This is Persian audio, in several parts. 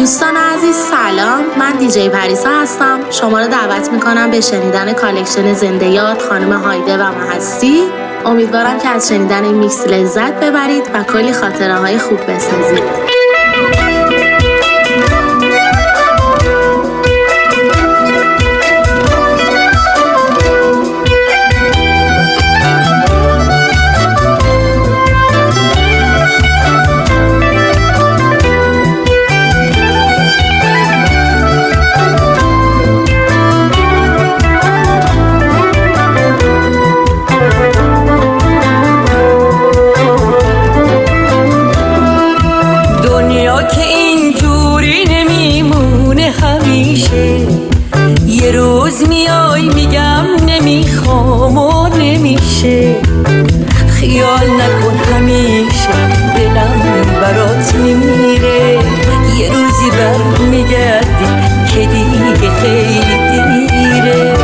دوستان عزیز سلام، من دیجی پریسا هستم. شما رو دعوت میکنم به شنیدن کالکشن زنده یاد خانم هایده و من هستی. امیدوارم که از شنیدن این میکس لذت ببرید و کلی خاطره های خوب بسازید. یه روز میای میگم نمیخوام و نمیشه، خیال نکن همیشه دلم برات میمیره، یه روزی بر میگردی که دیگه خیلی دیره.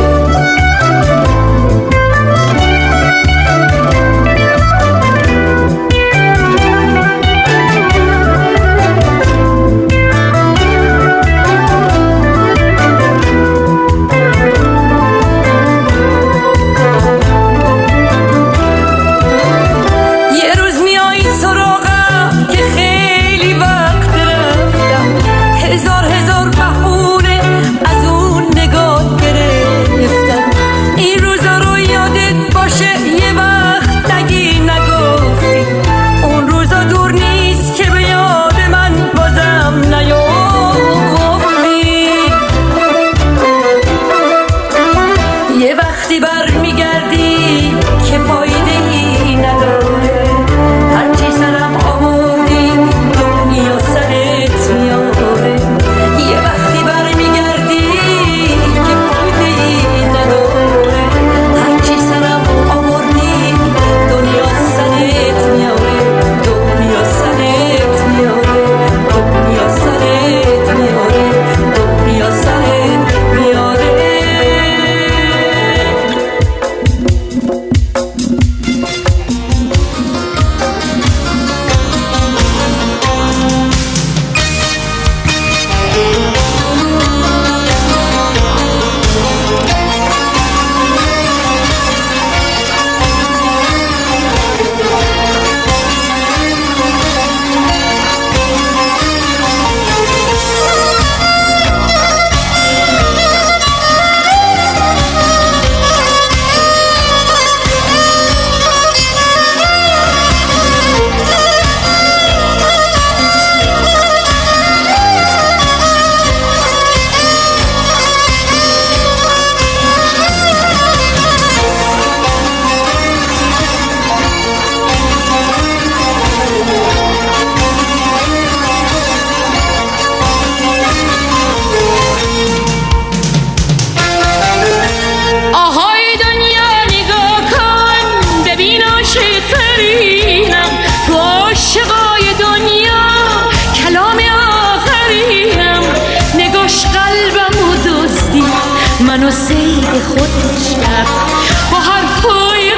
منو سید خودش کرد با حرفای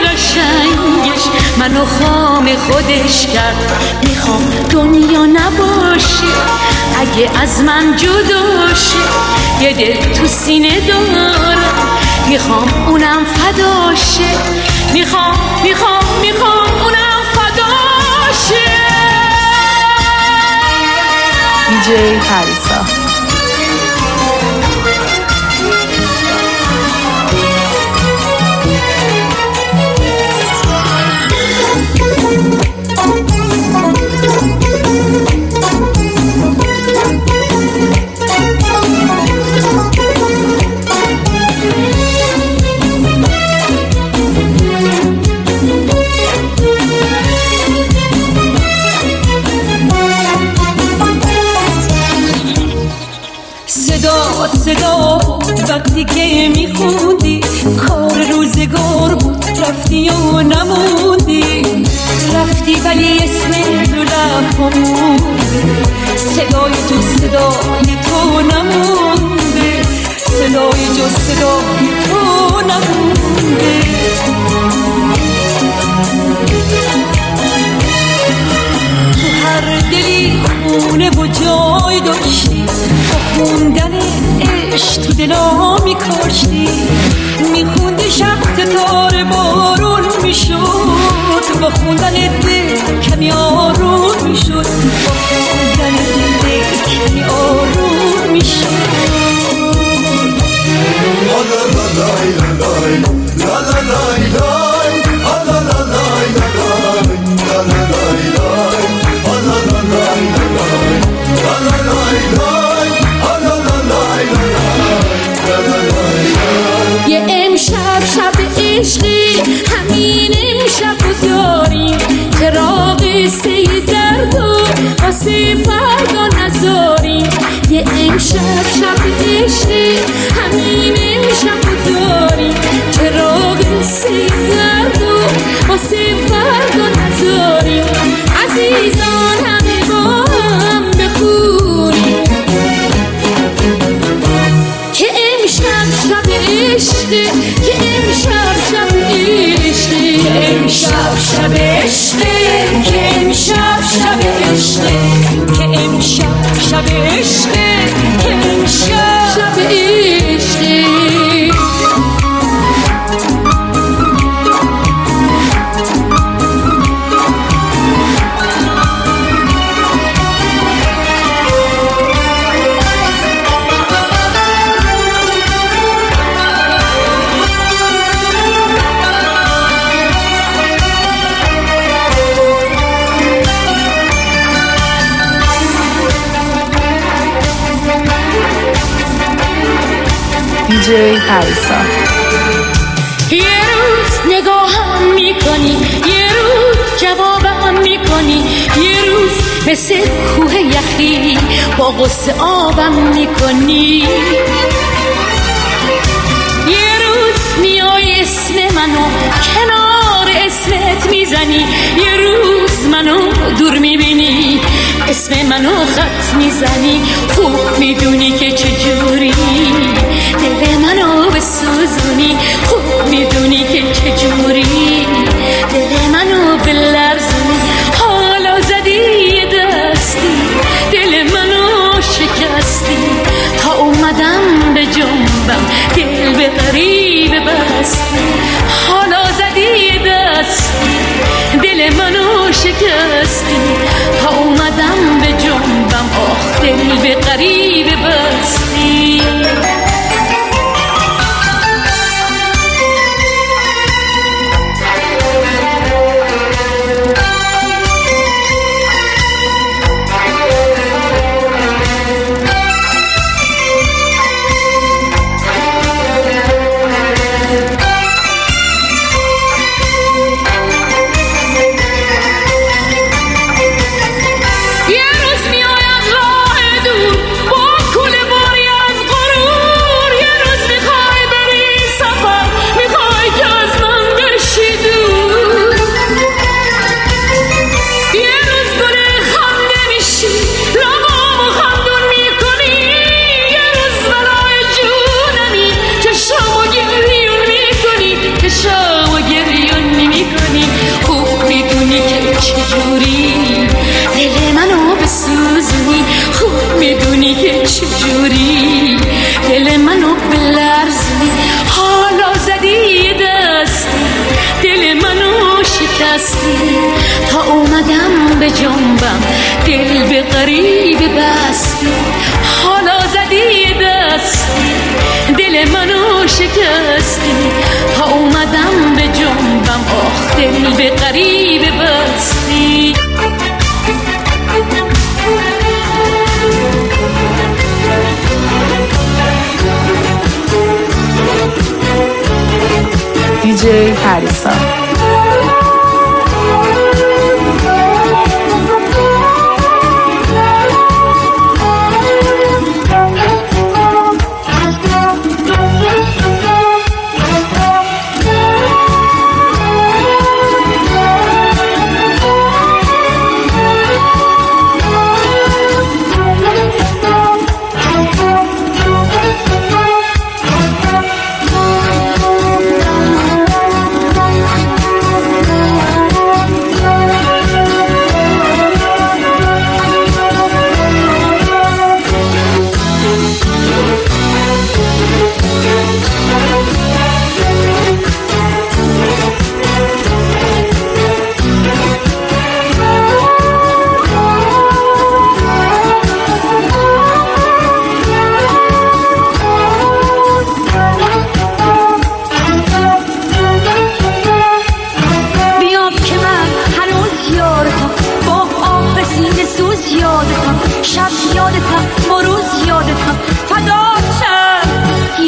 قشنگش، منو خام خودش کرد. میخوام دنیا نباشه اگه از من جدا شه، یه دل تو سینه دارم میخوام اونم فدا شه، میخوام اونم فدا شه. دیجی پریسا. صدا وقتی که میخوندی کار روزگار بود، رفتی و نموندی، رفتی ولی اسم تو لب‌هامون صدای تو نمونده، صدای تو نمونده. تو هر دلی خونه و جای داشتی، تو دلا میکاشتی، میخوندی شب ستاره بارون میشد، با خوندن دل کمی آروم میشد، با خوندن دل کمی آروم میشد. یه امشب شب عشقی، همین امشب رو داریم، چراغ سه درد و واسه فردا نذاریم. یه امشب شب عشقی، همین امشب رو داریم، چراغ سه درد و واسه فردا نذاریم. عزیزان همه با هم بخونیم که امشب شب عشقه، که امشب شب عشقه، که امشب شب عشقه، که امشب شب عشقه، که امشب شب عشقه، که امشب شب عشقه. دیجی پریسا. یه روز نگاهم میکنی، یه روز جوابم میکنی، یه روز مثل کوه یخی با غصه آبم میکنی، یه روز میای اسم منو کنار اسمت میزنی، یه روز منو دور میبینی اسم منو خط میزنی. خوب میدونی که چجوری دل منو بسوزونی، خوب میدونی که چجوری دل منو بلرزونی. حالا زدی دستی دل منو شکستی، تا اومدم به جنبم دل به غریب بستی. حالا زدی دستی دل منو شکستی، تا اومدم به جنبم آخ دل به غریب بستی. چجوری دل منو بلرزی. حالا زدی دستی دل منو شکستی، تا اومدم به جنبم دل به غریب بستی. حالا زدی دستی دل منو شکستی، تا اومدم به جنبم آخ دل به غریب بستی. دیجی پریسا.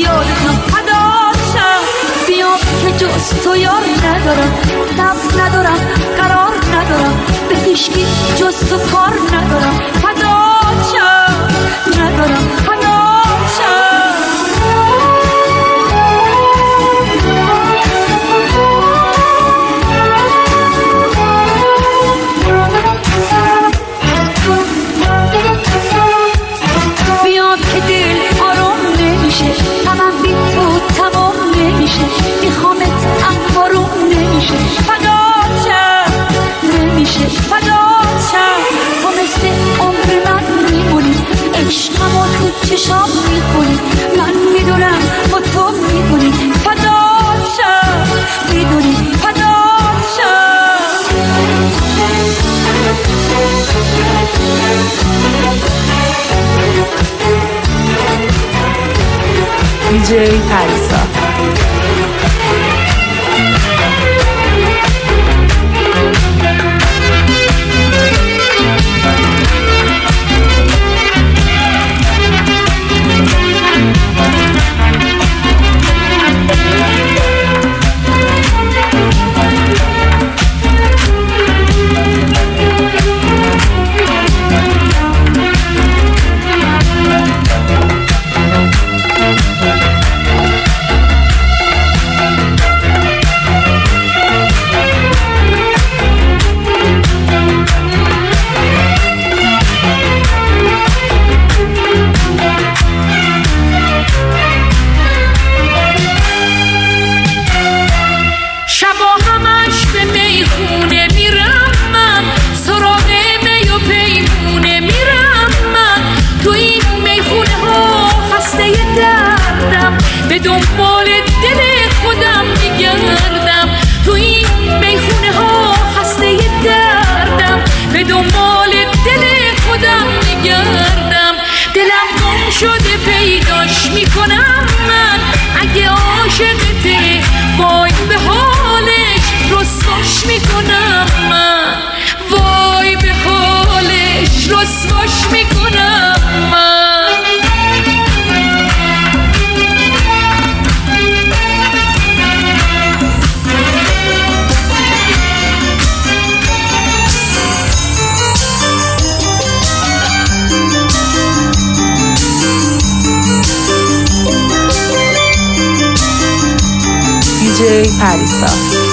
یادتم فداشم. بیا که جز تو یار ندارم، صبر ندارم، قرار ندارم، به هیچکی جز تو کار ندارم. فداشم ندارم، فداشم. بیاد که دل آرام نمیشه، غمم بی تو تمام نمیشه، میخوامت اما روم نمیشه. فداشم نمیشه، فداشم. تو مثل عمر من میمونی، عشقمو تو چشام میخونی، من میدونم با تو میدونی. فداشم میدونی، فداشم. دی‌جی پریسا. به دنبال دل خودم میگردم، تو این میخونه ها خسته دردم، به دنبال دل خودم میگردم. دلم گم شده پیداش میکنم من، اگه عاشقته وای به حالش رسواش میکنم من، وای به حالش رسواش میکنم من. دی‌جی پریسا.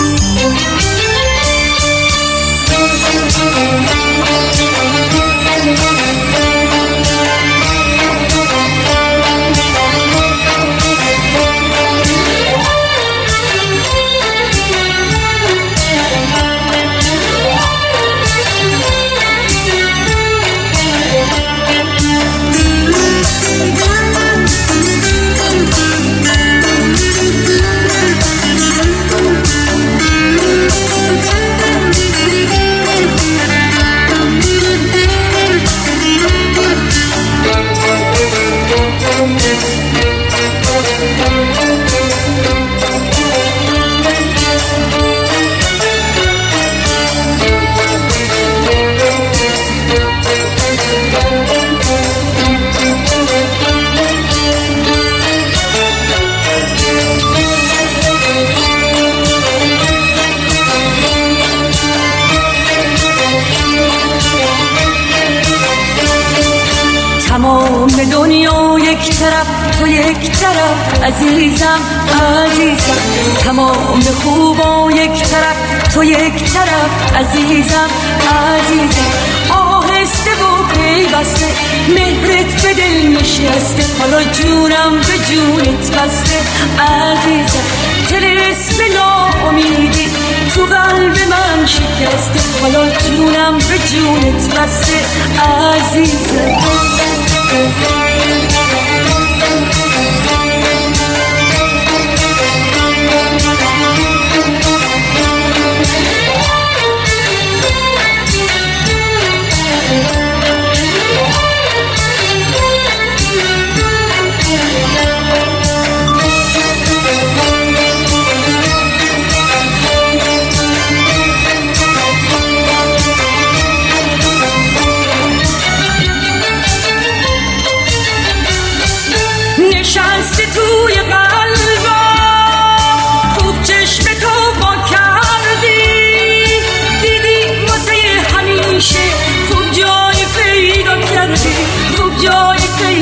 تمام دنیا یک طرف تو یک طرف عزیزم عزیزم، تمام خوبا یک طرف تو یک طرف عزیزم عزیزم. آهسته و پیوسته مهرت به دل نشسته، حالا جونم به جونت بسته عزیزم. طلسم ناامیدی تو قلب من شکسته، حالا جونم به جونت بسته عزیزم.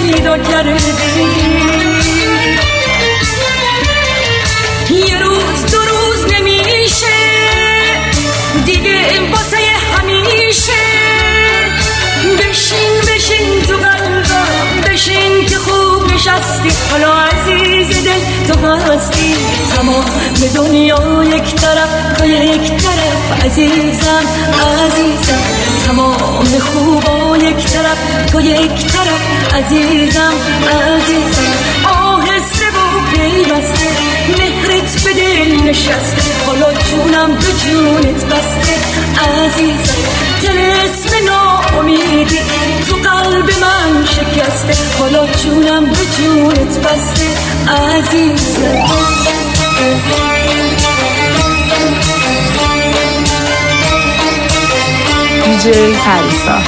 پیدا کردی. یه روز دو روز نمیشه دیگه واسه همیشه. بشین تو قلبم، بشین که خوب نشستی. حالا عزیز دل تو هستی. تمام دنیا یک طرف تو یک طرف عزیزم عزیزم. تمام خوبا یک طرف تو یک طرف عزیزم عزیزم. آهسته و پیوسته مهرت به دل نشسته. حالا جونم به جونت بسته عزیزم. طلسم ناامیدی تو قلب من شکسته. حالا جونم به جونت بسته عزیزم. دیجی پریسا.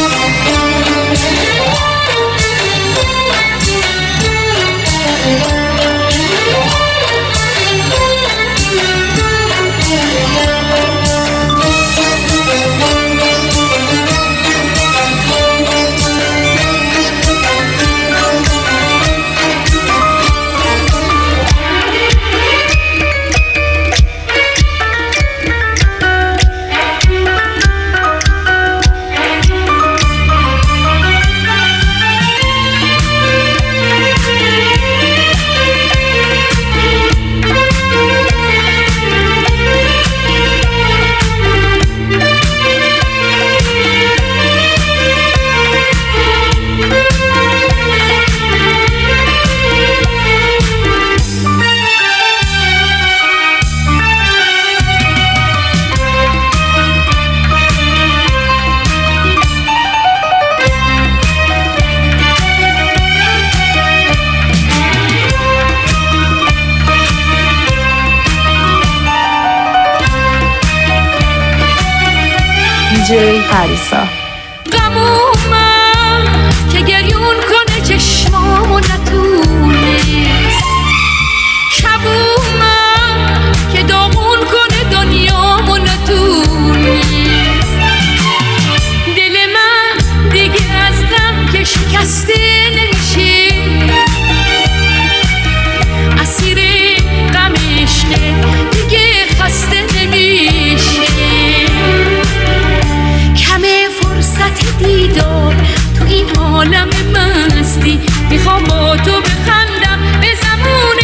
دیجی پریسا. غمومم که گریون کنه چشمامو نتونست. شبومم که داغون کنه دنیامو نتونست. دل من دیگه از غم که شکسته نمیشه. اسیر غم عشقه دیگه خسته نمیشه. دیدار تو این عالم مستی. میخوام با تو بخندم به زمان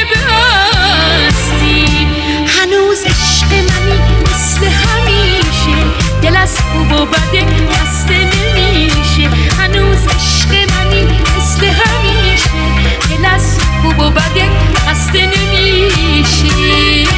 بستی. هنوز عشق منی مثل همیشه. دل از خوب و بده خسته نمیشه. هنوز عشق منی مثل همیشه. دل از خوب و بده خسته نمیشه.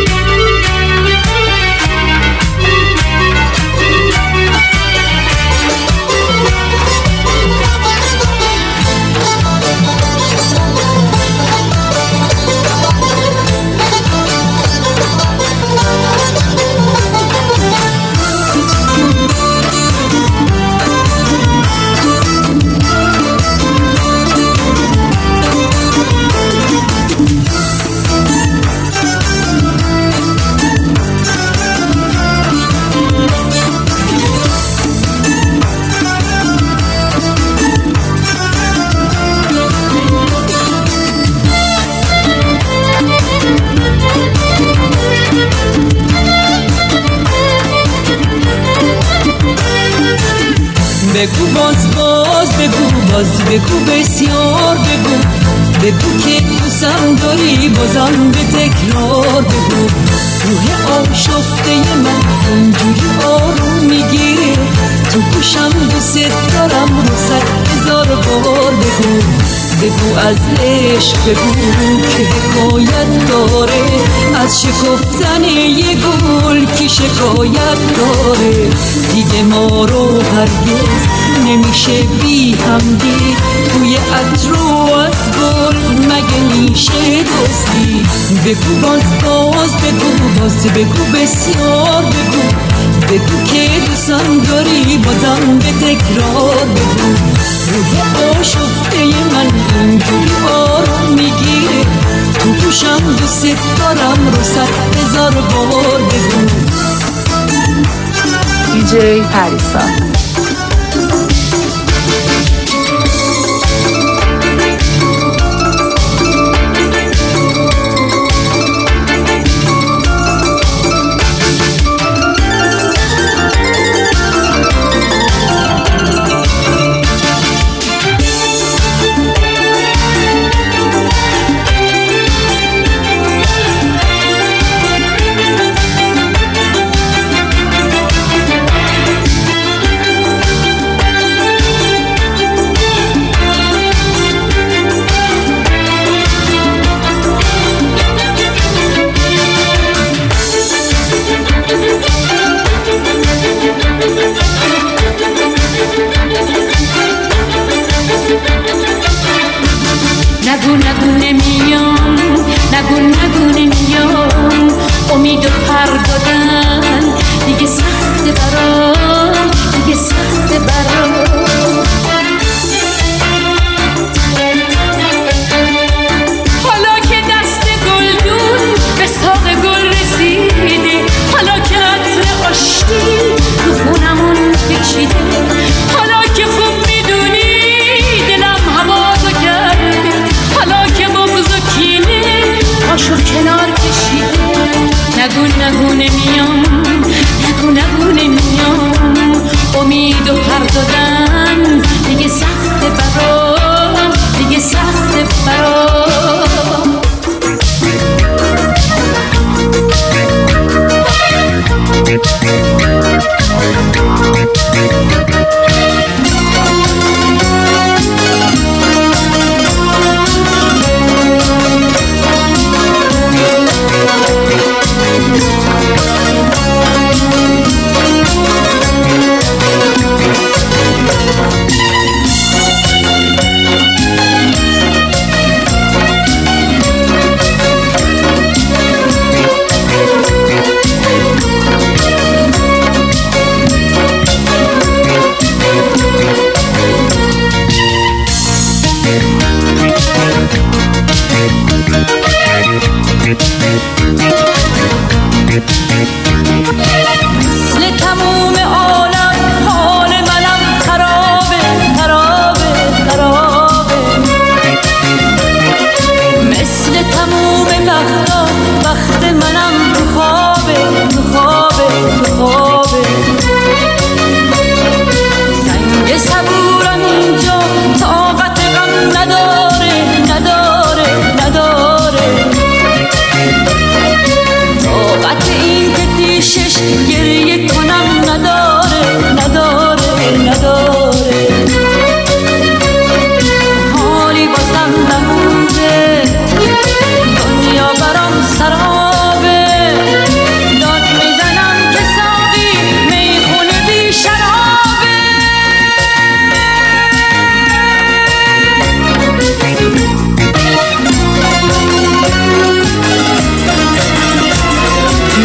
بگو باز بگو بسیار بگو که دوستم داری بازم به تکرار بگو. روح آشفته من اونجوری آروم میگیره. تو گوشم دوست دارم رو 100,000 بار بگو از عشق بگو که حکایت داره. از شکفتن یه گل که شکایت داره. دیگه ما رو هرگز نمیشه بی هم دید. توی عطر و از گل مگه میشه دوستی. بگو باز بگو بسیار بگو که دوستم داری بازم به تکرار بگو. روح آشفته من اینجوری آروم میگیره. تو گوشم دوست دارم رو 100,000 بار بگو. دیجی پریسا.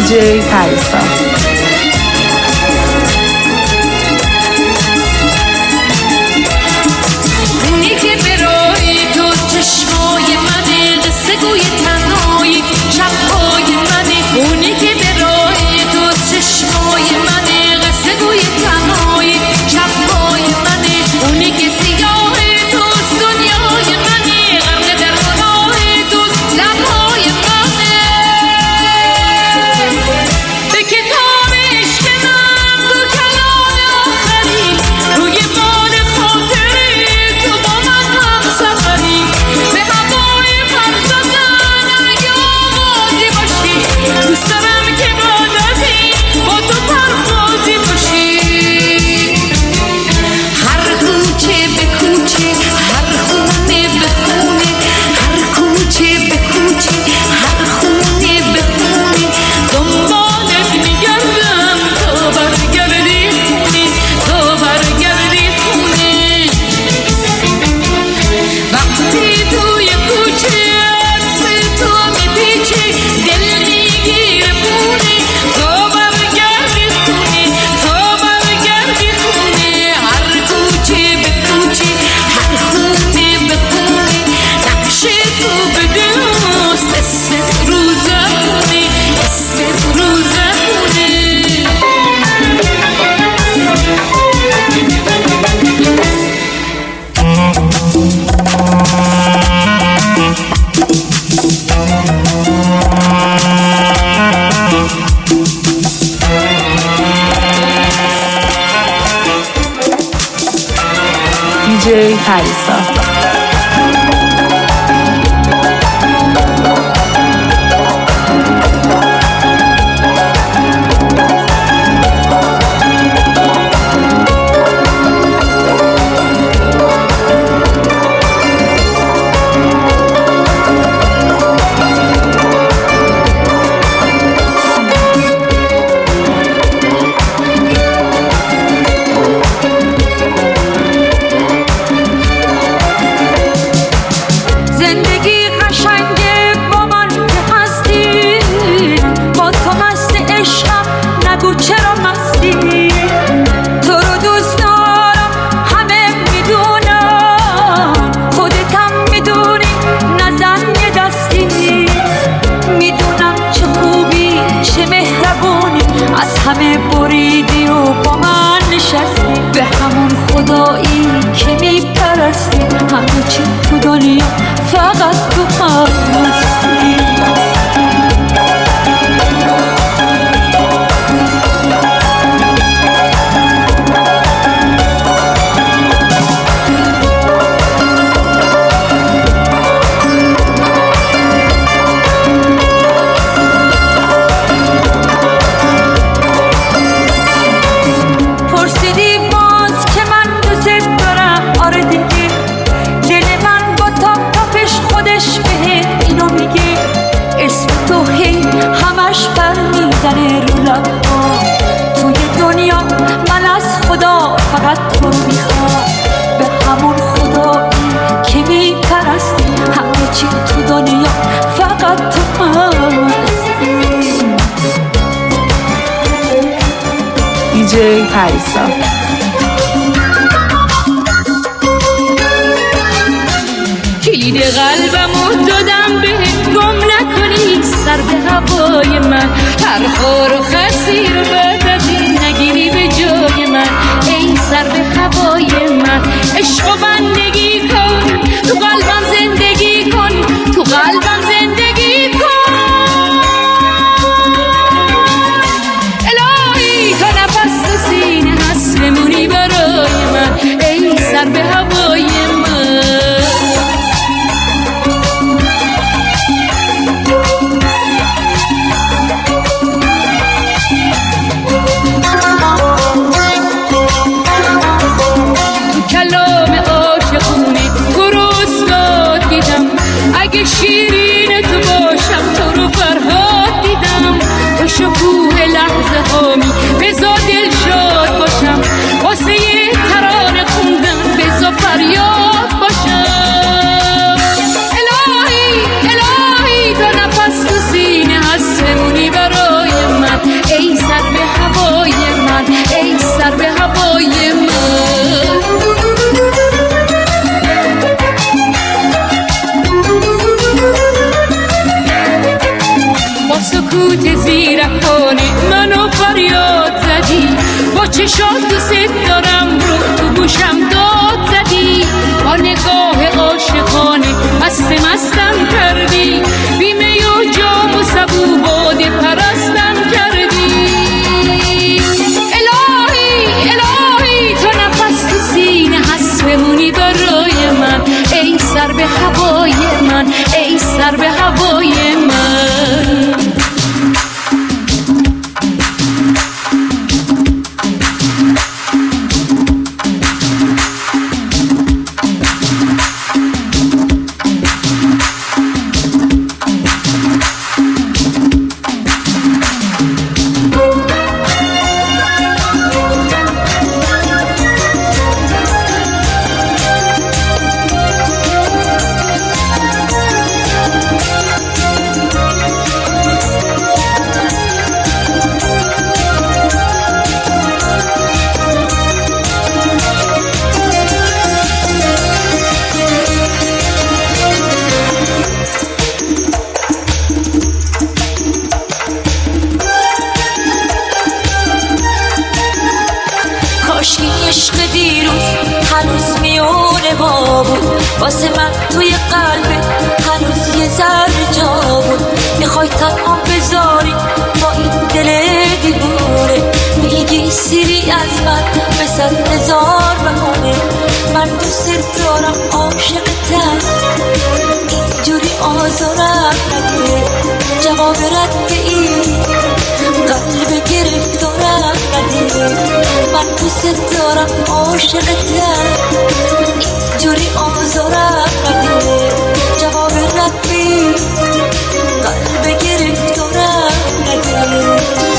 دیجی پریسا. دیجی پریسا. همه بریدی و با من نشستی، به همون خدایی که میپرستی، همه چی تو دنیا فقط تو هستی. توی دنیا من از خدا فقط تو میخوام، به همون خدایی که میپرستی، همه چی تو دنیا فقط تو هستی. دیجی پریسا. کلید قلبمو دادم بهت، گم نکنی سر به هوای من، هر خار و خسی رو بعد از این نگیری به جای من. ای سر به هوای من، عشق و بندگی کن، تو قلبم زندگی کن، تو قلبم زندگی کن. الهی تا نفس تو سینه هست بمونی برای من، ای سر به هوای من. کلام عاشقونه سکوت زیرکانه منو فریاد زدی، با چشات دوست دارم رو تو گوشم داد زدی، با نگاه عاشقانه مستم کردی، بیمه و جام و سبو باده پرستم کردی. الهی تا نفس تو سینه هست بمونی برای من، ای سر به هوای من، ای سر به هوای من. عشق دیروز هنوز میونه ما بود، واسه من توی قلبت هنوز یه ذره جا بود. میخوای تنها بذاری با این دل دیوونه، میگی سیری از من به 100,000 بهونه. من دوست دارم عاشقتم، اینجوری آزارم نده. جواب رد این قلب گرفتارم نده. من دوست دارم عاشقتم، اینجوری آزارم نده. جواب رد این قلب گرفتارم نده.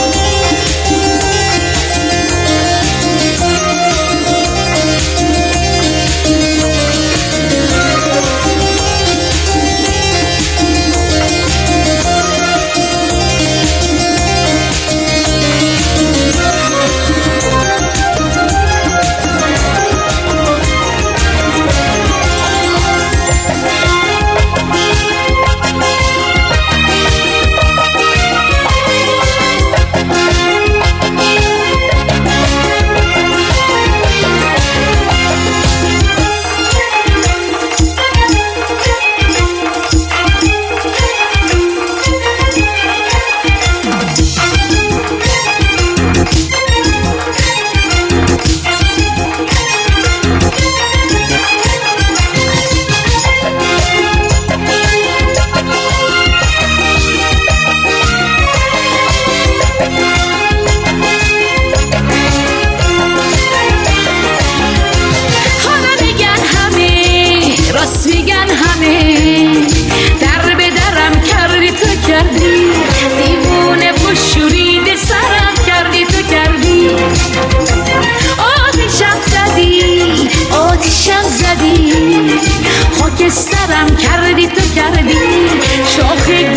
میگن همه در به درم کردی تو کردی، دیوونه و شورید سرم کردی تو کردی. آتیشم زدی خاکسترم کردی تو کردی. شاخ